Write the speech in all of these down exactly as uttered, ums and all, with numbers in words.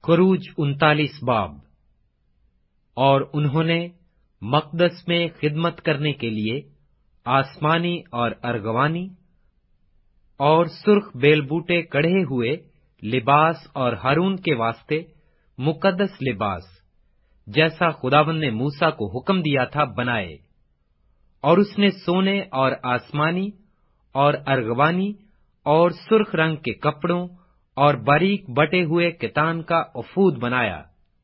खरूज उनतालीस बाब। और उन्होंने मकदस में खिदमत करने के लिए आसमानी और अर्गवानी और सुर्ख बेलबूटे कढ़े हुए लिबास और हारून के वास्ते मुकद्दस लिबास, जैसा खुदावंद ने मूसा को हुक्म दिया था, बनाए। और उसने सोने और आसमानी और अर्गवानी और सुर्ख रंग के कपड़ों और बारीक बटे हुए कितान का अफूद बनाया।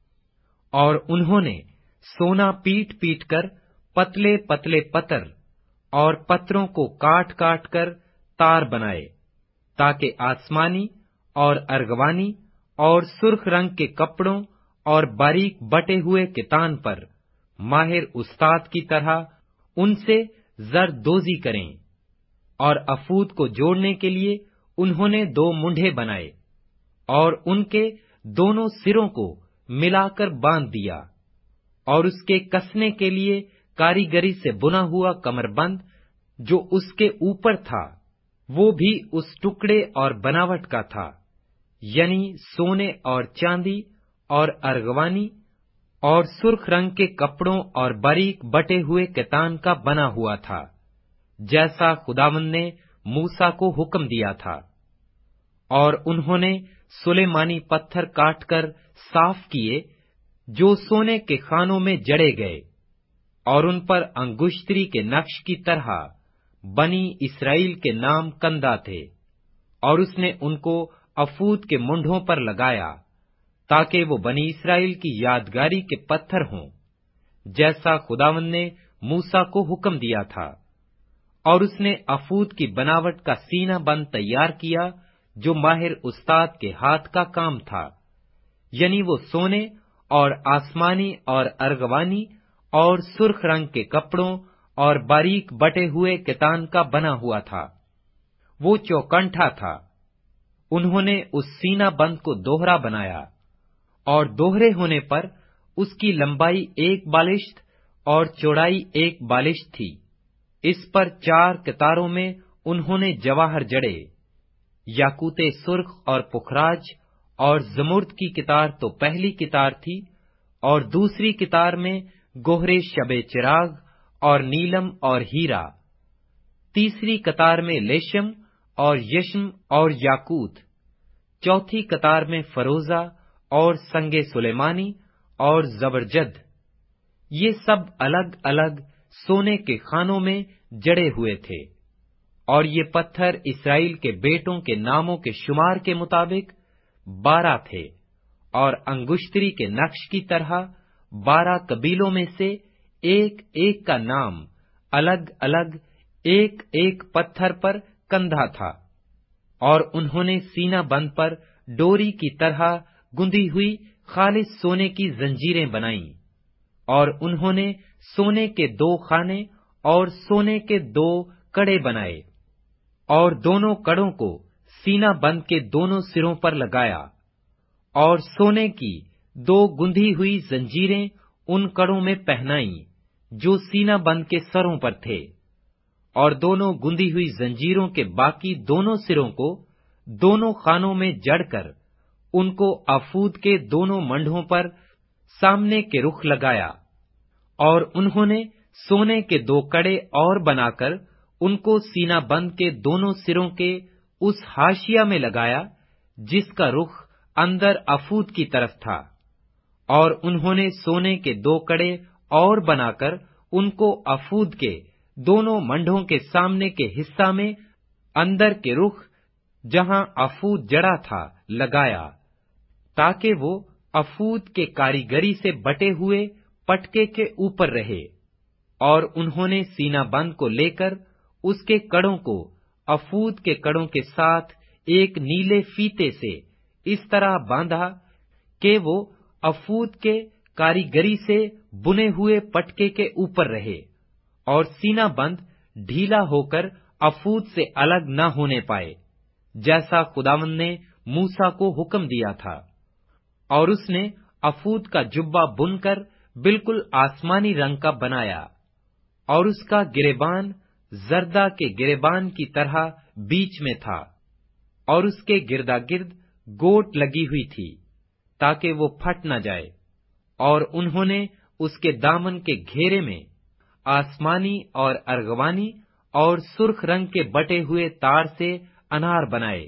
और उन्होंने सोना पीट पीट कर पतले पतले पत्तर और पत्रों को काट काट कर तार बनाए, ताकि आसमानी और अर्गवानी और सुर्ख रंग के कपड़ों और बारीक बटे हुए कितान पर माहिर उस्ताद की तरह उनसे जरदोजी करें। और अफूद को जोड़ने के लिए उन्होंने दो मुंढे बनाए और उनके दोनों सिरों को मिलाकर बांध दिया। और उसके कसने के लिए कारीगरी से बुना हुआ कमरबंद जो उसके ऊपर था, वो भी उस टुकड़े और बनावट का था, यानी सोने और चांदी और अर्गवानी और सुर्ख रंग के कपड़ों और बारीक बटे हुए कितान का बना हुआ था, जैसा खुदावंद ने मूसा को हुक्म दिया था। और उन्होंने सुलेमानी पत्थर काटकर साफ किए, जो सोने के खानों में जड़े गए, और उन पर अंगुश्तरी के नक्श की तरह बनी इस्राएल के नाम कंदा थे। और उसने उनको अफूद के मुंढों पर लगाया, ताकि वो बनी इस्राएल की यादगारी के पत्थर हों, जैसा खुदावंद ने मूसा को हुक्म दिया था। और उसने अफूद की बनावट का सीना बंद तैयार किया, जो माहिर उस्ताद के हाथ का काम था, यानी वो सोने और आसमानी और अर्गवानी और सुर्ख रंग के कपड़ों और बारीक बटे हुए कितान का बना हुआ था। वो चौकंठा था। उन्होंने उस सीना बंद को दोहरा बनाया, और दोहरे होने पर उसकी लंबाई एक बालिश्त और चौड़ाई एक बालिश्त थी। इस पर चार कितारों में उन्होंने जवाहर जड़े, याकूते सुर्ख और पुखराज और जमुर्द की कितार तो पहली कितार थी, और दूसरी कितार में गोहरे शबे चिराग और नीलम और हीरा, तीसरी कतार में लेशम और यशम और याकूत, चौथी कतार में फरोजा और संगे सुलेमानी और जबरजद। ये सब अलग अलग सोने के खानों में जड़े हुए थे। और ये पत्थर इस्राएल के बेटों के नामों के शुमार के मुताबिक बारह थे, और अंगुश्तरी के नक्श की तरह बारह कबीलों में से एक एक का नाम अलग अलग एक एक पत्थर पर कंधा था। और उन्होंने सीना बंद पर डोरी की तरह गुंदी हुई खालिस सोने की जंजीरें बनाईं। और उन्होंने सोने के दो खाने और सोने के दो कड़े बनाए, और दोनों कड़ों को सीना बंद के दोनों सिरों पर लगाया। और सोने की दो गुंधी हुई जंजीरें उन कड़ों में पहनाई, जो सीना बंद के सरों पर थे। और दोनों गुंदी हुई जंजीरों के बाकी दोनों सिरों को दोनों खानों में जड़कर उनको अफूद के दोनों मंढों पर सामने के रुख लगाया। और उन्होंने सोने के दो कड़े और बनाकर उनको सीना बंद के दोनों सिरों के उस हाशिया में लगाया, जिसका रुख अंदर अफूद की तरफ था। और उन्होंने सोने के दो कड़े और बनाकर उनको अफूद के दोनों मंढों के सामने के हिस्सा में अंदर के रुख, जहां अफूद जड़ा था, लगाया, ताकि वो अफूद के कारीगरी से बटे हुए पटके के ऊपर रहे। और उन्होंने सीना बंद को लेकर उसके कड़ों को अफूद के कड़ों के साथ एक नीले फीते से इस तरह बांधा कि वो अफूद के कारीगरी से बुने हुए पटके के ऊपर रहे, और सीना बंद ढीला होकर अफूद से अलग न होने पाए, जैसा खुदावंद ने मूसा को हुक्म दिया था। और उसने अफूद का जुब्बा बुनकर बिल्कुल आसमानी रंग का बनाया, और उसका गिरेबान जर्दा के गिरेबान की तरह बीच में था, और उसके गिरदागिर्द गोट लगी हुई थी। تاکہ وہ پھٹ نہ جائے، اور انہوں نے اس کے دامن کے گھیرے میں آسمانی اور ارغوانی اور سرخ رنگ کے بٹے ہوئے تار سے انار بنائے،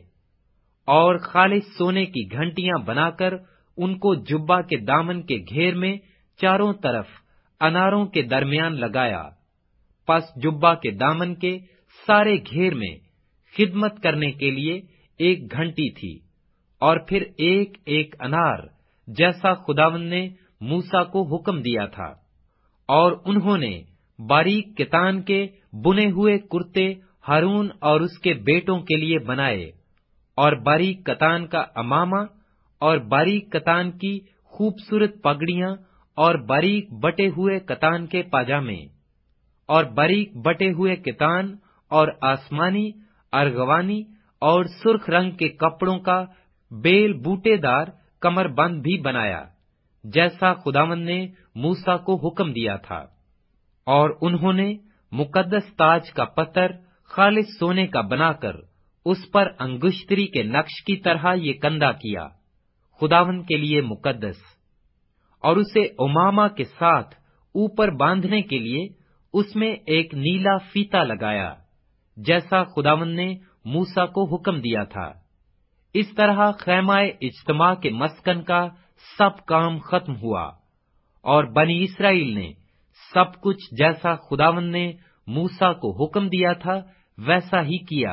اور خالص سونے کی گھنٹیاں بنا کر ان کو جبہ کے دامن کے گھیر میں چاروں طرف اناروں کے درمیان لگایا۔ پس جبہ کے دامن کے سارے گھیر میں خدمت کرنے کے لیے ایک گھنٹی تھی، اور پھر ایک ایک انار جیسا خداوند نے موسیٰ کو حکم دیا تھا۔ اور انہوں نے باریک کتان کے بنے ہوئے کرتے ہارون اور اس کے بیٹوں کے لیے بنائے، اور باریک کتان کا امامہ اور باریک کتان کی خوبصورت پگڑیاں اور باریک بٹے ہوئے کتان کے پاجامے، اور باریک بٹے ہوئے کتان اور آسمانی، ارغوانی اور سرخ رنگ کے کپڑوں کا بیل بوٹے دار کمر بند بھی بنایا، جیسا خداوند نے موسیٰ کو حکم دیا تھا۔ اور انہوں نے مقدس تاج کا پتر خالص سونے کا بنا کر اس پر انگشتری کے نقش کی طرح یہ کندہ کیا، خداوند کے لیے مقدس، اور اسے امامہ کے ساتھ اوپر باندھنے کے لیے اس میں ایک نیلا فیتا لگایا، جیسا خداوند نے موسیٰ کو حکم دیا تھا۔ اس طرح خیمہ اجتماع کے مسکن کا سب کام ختم ہوا، اور بنی اسرائیل نے سب کچھ جیسا خداوند نے موسیٰ کو حکم دیا تھا ویسا ہی کیا،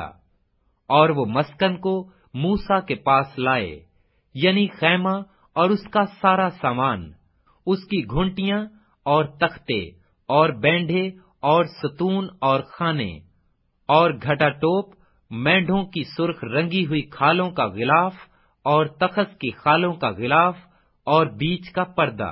اور وہ مسکن کو موسیٰ کے پاس لائے، یعنی خیمہ اور اس کا سارا سامان، اس کی گھنٹیاں اور تختے اور بینڈے اور ستون اور خانے، اور گھٹا ٹوپ، مینڈوں کی سرخ رنگی ہوئی کھالوں کا غلاف اور تخس کی خالوں کا غلاف اور بیچ کا پردہ،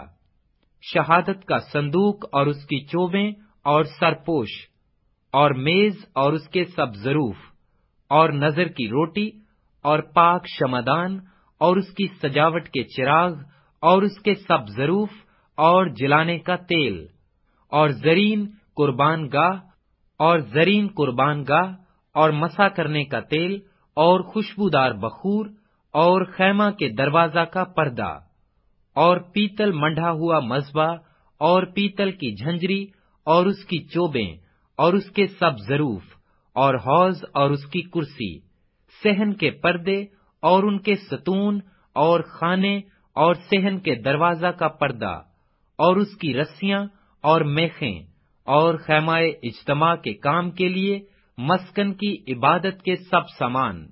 شہادت کا صندوق اور اس کی چوبیں اور سرپوش، اور میز اور اس کے سب ظروف، اور نظر کی روٹی اور پاک شمعدان اور اس کی سجاوٹ کے چراغ اور اس کے سب ظروف اور جلانے کا تیل، اور زرین قربان گاہ اور زرین قربان گاہ اور مسا کرنے کا تیل اور خوشبودار بخور، اور خیمہ کے دروازہ کا پردہ، اور پیتل منڈھا ہوا مذبح اور پیتل کی جھنجری اور اس کی چوبیں اور اس کے سب ظروف، اور حوض اور اس کی کرسی، صحن کے پردے اور ان کے ستون اور خانے اور صحن کے دروازہ کا پردہ اور اس کی رسیاں اور میخیں، اور خیمہ اجتماع کے کام کے لیے مسکن کی عبادت کے سب سامان،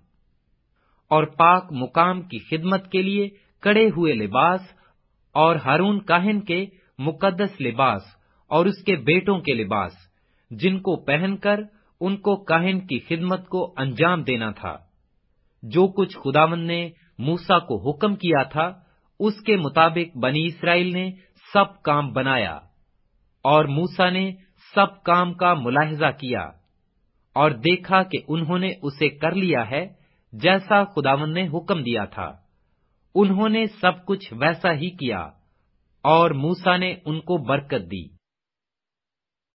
اور پاک مقام کی خدمت کے لیے کڑے ہوئے لباس، اور ہارون کاہن کے مقدس لباس اور اس کے بیٹوں کے لباس، جن کو پہن کر ان کو کاہن کی خدمت کو انجام دینا تھا۔ جو کچھ خداوند نے موسیٰ کو حکم کیا تھا اس کے مطابق بنی اسرائیل نے سب کام بنایا، اور موسیٰ نے سب کام کا ملاحظہ کیا اور دیکھا کہ انہوں نے اسے کر لیا ہے جیسا خداوند نے حکم دیا تھا۔ انہوں نے سب کچھ ویسا ہی کیا، اور موسیٰ نے ان کو برکت دی۔